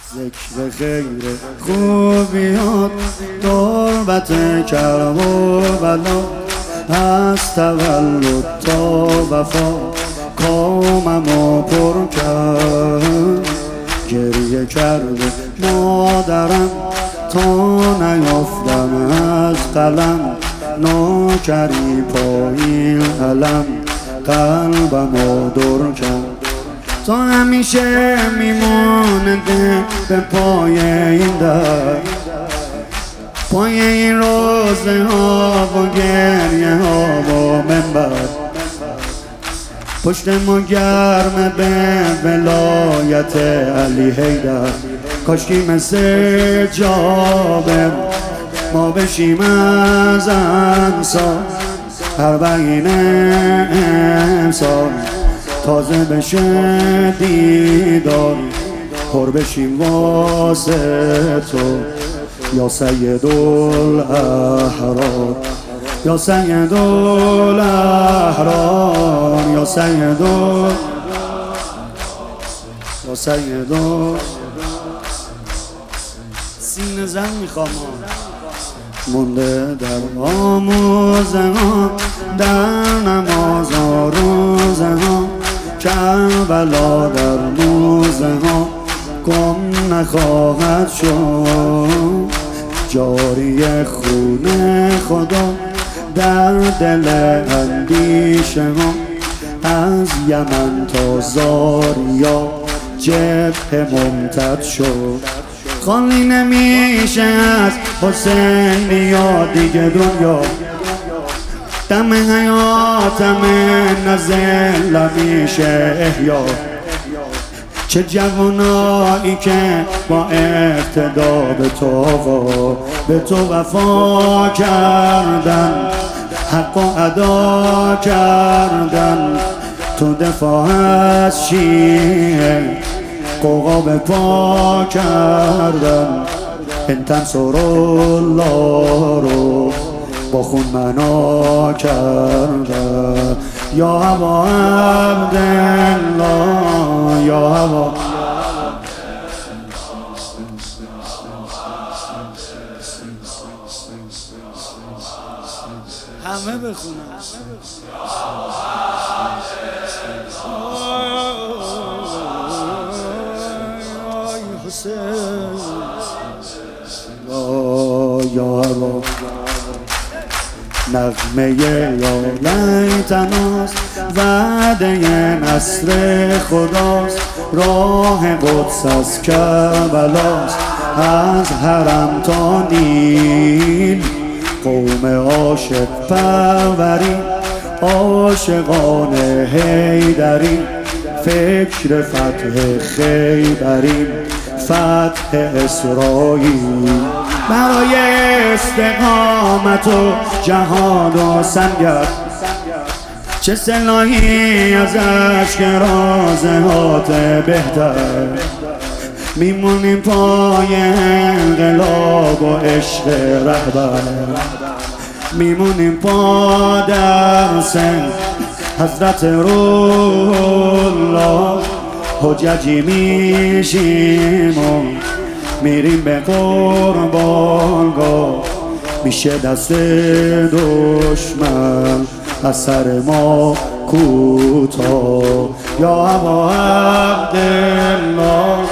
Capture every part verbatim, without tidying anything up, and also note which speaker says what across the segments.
Speaker 1: ذکر خیر خوبیات تربت کرب و بلا از تولد تا وفا کاممو پر کرد. گریه کرده مادرم تا نیافتم از قلم، نوکری پایین علم قلبمو در کرد. تا همیشه میمونده به پای این در، پای این روزه ها و گریه ها و منبر. پشت ما گرمه به ولایت علی حیدر، کاشکی مثل جابر ما بشیم از انصار. اربعین امسال تازه بشه دیدار، پر بشیم واسه تو یا سید الاحرار، یا سید الاحرار، یا سید یا سید سینه زن میخوام مونده در آموزه ها، در نماز ها روزه ها، کربلا در موزه ها گم نخواهد شد. جاری خون خدا در دل اندیشه ها، از یمن تا زاریا جبهه ممتد شد. خالی نمیشه از حسینی یا دیگه دنیا، دم حیاتم نزل میشه احیا. چه جوانایی که با اقتدا به تو به تو وفا کردن، حق و ادا کردن، تو دفاع از شیعه قوقا به پا کردن. این تنصر الله رو با خون منا کردن. یا ابا عبدالله، یا ابا همه بخونن. یا ابا نغمه یا لیتناست، وعده نصر خداست، راه قدس از کربلاست، از حرم تا نیل قوم عاشق پروری، عاشقان حیدری، فکر فتح خیبریم، فتح اسرائیل. برای استقامت و جهاد و سنگر، چه سلاحی از اشک رازهات بهتر. میمونیم پای انقلاب و عشق رهبر، میمونیم پا درس حضرت روح الله. حججی میشیم و میریم به قربانگاه، میشه دست دشمن از سر ما کوتاه. یا ابا عبدالله،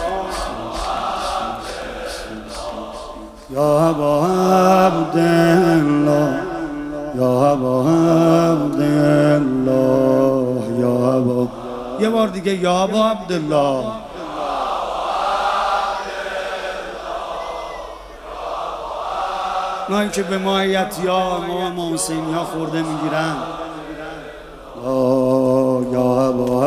Speaker 1: یا ابا عبدالله، یا ابا عبدالله، یا ابا. یه بار دیگه یا ابا عبدالله. اونایی که به ما یتیام و محسنی ها خورده میگیرن. یا ابا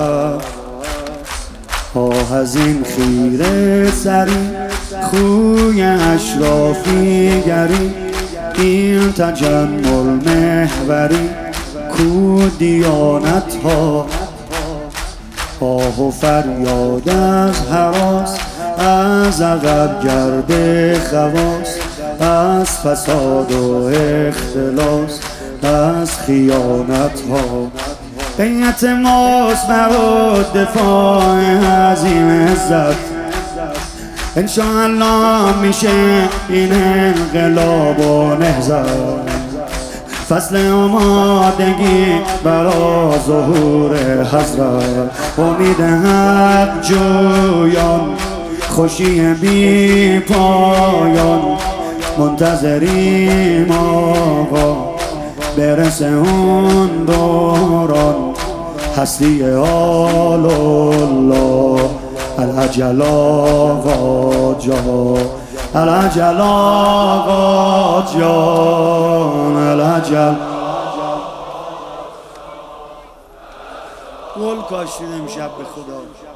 Speaker 1: آه از این خیره سری، خوی اشرافی گری، این تجمل محوری، کو دیانت ها. آه و فریاد از هراس، از عقب گرد خواست، از فساد و اختلاس، از خیانت ها. بیعت ماست بر دفاع از این عزت، انشاءالله میشه این انقلاب و نهضت، فصل آمادگی برا ظهور حضرت. امید حق جویان خوشی بی پایان، منتظریم آقا برسه اون دوران. هستی آل الله العجل آقا جان، العجل آقا جان، العجل. گل کاشتید امشب به خدا.